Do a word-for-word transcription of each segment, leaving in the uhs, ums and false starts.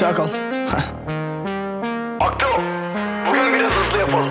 Çakal. Akto, bugün biraz hızlı yapalım.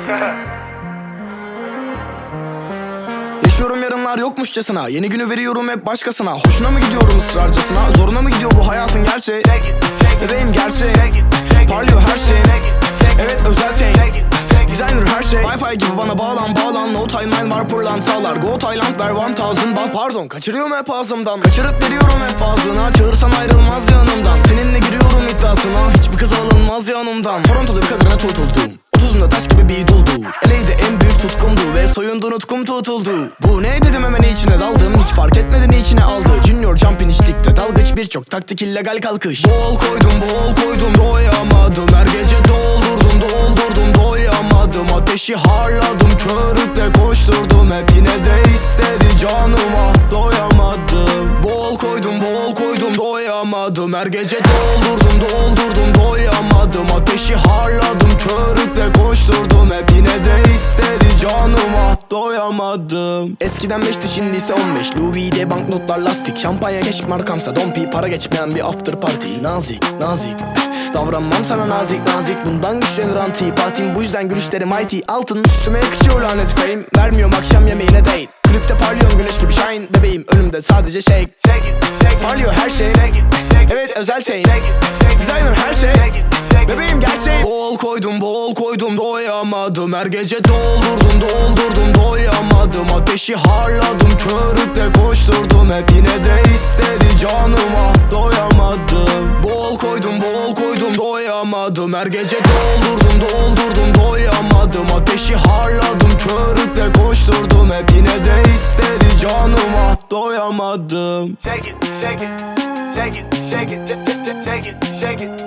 Yaşıyorum yarınlar yokmuşçasına, yeni günü veriyorum hep başkasına. Hoşuna mı gidiyorum ısrarcasına, zoruna mı gidiyor bu hayatın gerçeği? Bebeğim gerçeği, parlıyor her şey. Evet özel şey, designer her şey. Wi-Fi gibi bana bağlan bağlan, no timeline var pırlantalar. Go Thailand ver one thousand baht. Pardon, kaçırıyorum hep ağzımdan, kaçırıp veriyorum hep ağzına. Çağırsan ayrılmaz yanımdan, seninle giriyorum iddiasına. Hiçbir kız alınmaz yanımdan. Toronto'da bir kadına tutuldum, otuzunda taş gibi bir duldu. L A'de en büyük tutkumdu ve soyundu nutkum tutuldu. Bu ne dedim, hemen içine daldım, hiç fark etmedin içine aldı. Junior jumping içlikte dalgıç, birçok taktik illegal kalkış. Bol koydum bol koydum doyamadım, her gece doldurdum doldurdum doyamadım. Ateşi harladım, körükle koşturdum, hep yine de istedi canıma, doyamadım. Bol koydum bol koydum doyamadım, her gece doldurdum doldurdum doyamadım. Ateşi harladım, körükle koşturdum, hep yine de istedi canıma, doyamadım. Eskiden beşti, şimdi ise on beş. Louis Vuitton banknotlar lastik, şampanya keş markamsa dompi. Para geçmeyen bir after party, nazik nazik davranmam sana, nazik nazik. Bundan güçlenir antipatim, bu yüzden gülüşlerim mighty. Altın üstüme yakışıyor lanet fame, vermiyorum akşam yemeğine date. Klipte parlıyorum güneş gibi shine, bebeğim önümde sadece shake. Parlıyor her şey, evet özel şey. Designer her şey, bebeğim gerçeği. Bol koydum bol koydum doyamadım, her gece doldurdum doldurdum doyamadım. Ateşi harladım, körükle koşturdum, hep yine de istedi canıma, doyamadım. Bol koydum bol koydum doyamadım, her gece doldurdum doldurdum doyamadım. Ateşi harladım, körükle koşturdum, hep yine de istedi canıma, doyamadım. Shake it, shake it, shake it, shake it, shake it, shake it,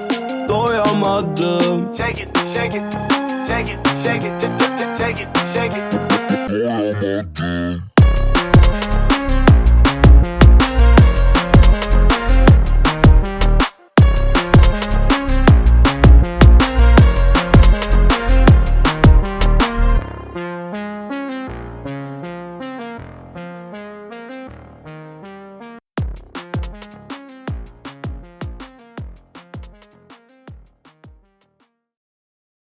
Doyamadım. shake it, shake it, shake it, shake it, shake it, shake it. Doyamadım.